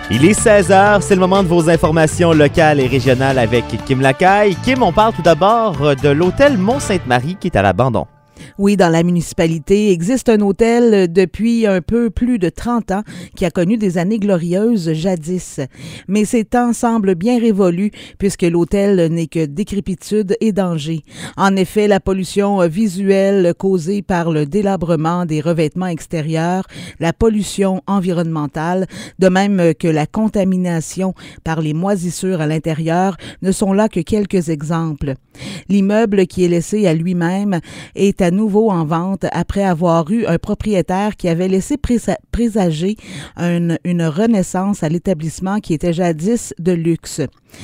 Il est 16h, c'est le moment de vos informations locales et régionales avec Kim Lacaille. Kim, on parle tout d'abord de l'hôtel Mont-Sainte-Marie qui est à l'abandon. Oui, dans la municipalité, existe un hôtel depuis un peu plus de 30 ans qui a connu des années glorieuses jadis. Mais ces temps semblent bien révolus puisque l'hôtel n'est que décrépitude et danger. En effet, la pollution visuelle causée par le délabrement des revêtements extérieurs, la pollution environnementale, de même que la contamination par les moisissures à l'intérieur ne sont là que quelques exemples. L'immeuble qui est laissé à lui-même est à nouveau en vente après avoir eu un propriétaire qui avait laissé présager une renaissance à l'établissement qui était jadis de luxe.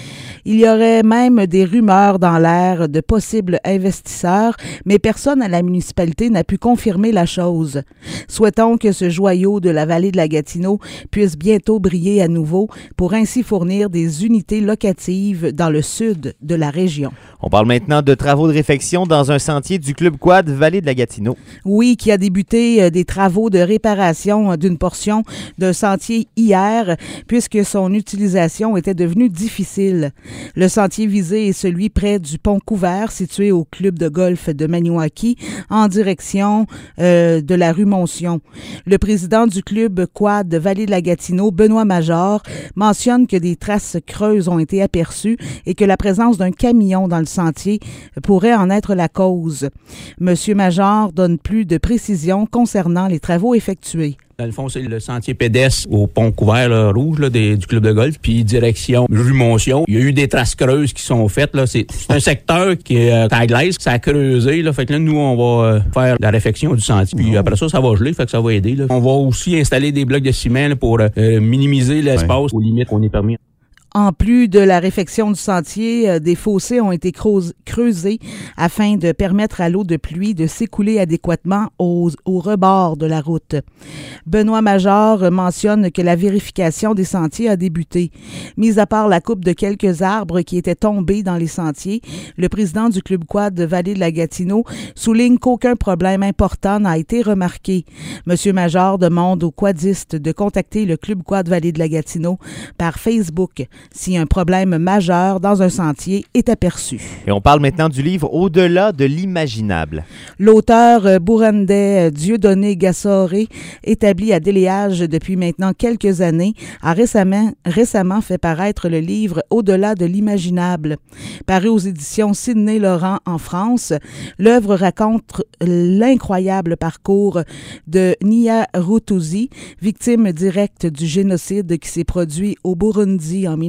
Il y aurait même des rumeurs dans l'air de possibles investisseurs, mais personne à la municipalité n'a pu confirmer la chose. Souhaitons que ce joyau de la vallée de la Gatineau puisse bientôt briller à nouveau pour ainsi fournir des unités locatives dans le sud de la région. On parle maintenant de travaux de réfection dans un sentier du Club Quad Vallée de la Gatineau. Oui, qui a débuté des travaux de réparation d'une portion d'un sentier hier, puisque son utilisation était devenue difficile. Le sentier visé est celui près du pont couvert situé au club de golf de Maniwaki en direction de la rue Moncion. Le président du club Quad de Vallée de la Gatineau, Benoît Major, mentionne que des traces creuses ont été aperçues et que la présence d'un camion dans le sentier pourrait en être la cause. Monsieur Major donne plus de précisions concernant les travaux effectués. Dans le fond, c'est le sentier pédestre au pont couvert là, rouge là, du club de golf, puis direction rue Moncion. Il y a eu des traces creuses qui sont faites. Là. C'est un secteur qui est à glace, ça a creusé. Là. Fait que là, nous, on va faire la réfection du sentier. Puis après ça, ça va geler, fait que ça va aider. Là. On va aussi installer des blocs de ciment là, pour minimiser l'espace aux limites qu'on est permis. En plus de la réfection du sentier, des fossés ont été creusés afin de permettre à l'eau de pluie de s'écouler adéquatement au rebord de la route. Benoît Major mentionne que la vérification des sentiers a débuté. Mis à part la coupe de quelques arbres qui étaient tombés dans les sentiers, le président du Club Quad de Vallée de la Gatineau souligne qu'aucun problème important n'a été remarqué. Monsieur Major demande aux quadistes de contacter le Club Quad Vallée de la Gatineau par Facebook si un problème majeur dans un sentier est aperçu. Et on parle maintenant du livre Au-delà de l'imaginable. L'auteur burundais Dieudonné Gassoré, établi à Déléage depuis maintenant quelques années, a récemment fait paraître le livre Au-delà de l'imaginable. Paru aux éditions Sidney Laurent en France, l'œuvre raconte l'incroyable parcours de Nia Rutuzi, victime directe du génocide qui s'est produit au Burundi en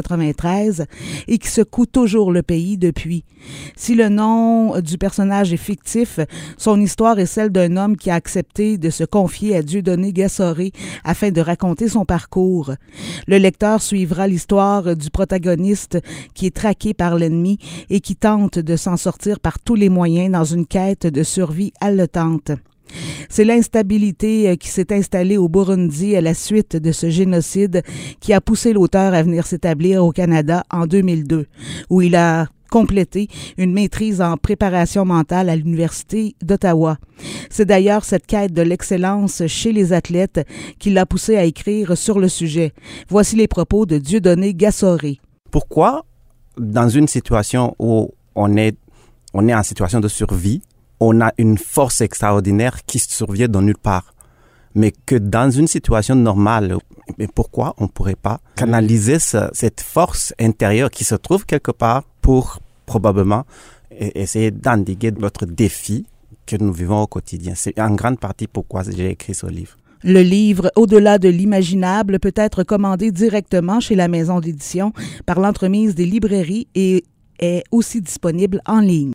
1993 et qui secoue toujours le pays depuis. Si le nom du personnage est fictif, son histoire est celle d'un homme qui a accepté de se confier à Dieudonné Gassoré afin de raconter son parcours. Le lecteur suivra l'histoire du protagoniste qui est traqué par l'ennemi et qui tente de s'en sortir par tous les moyens dans une quête de survie haletante. C'est l'instabilité qui s'est installée au Burundi à la suite de ce génocide qui a poussé l'auteur à venir s'établir au Canada en 2002, où il a complété une maîtrise en préparation mentale à l'Université d'Ottawa. C'est d'ailleurs cette quête de l'excellence chez les athlètes qui l'a poussé à écrire sur le sujet. Voici les propos de Dieudonné Gassoré. Pourquoi, dans une situation où on est en situation de survie, on a une force extraordinaire qui survient de nulle part. Mais que dans une situation normale, mais pourquoi on ne pourrait pas canaliser cette force intérieure qui se trouve quelque part pour probablement essayer d'endiguer notre défi que nous vivons au quotidien. C'est en grande partie pourquoi j'ai écrit ce livre. Le livre Au-delà de l'imaginable peut être commandé directement chez la maison d'édition par l'entremise des librairies et est aussi disponible en ligne.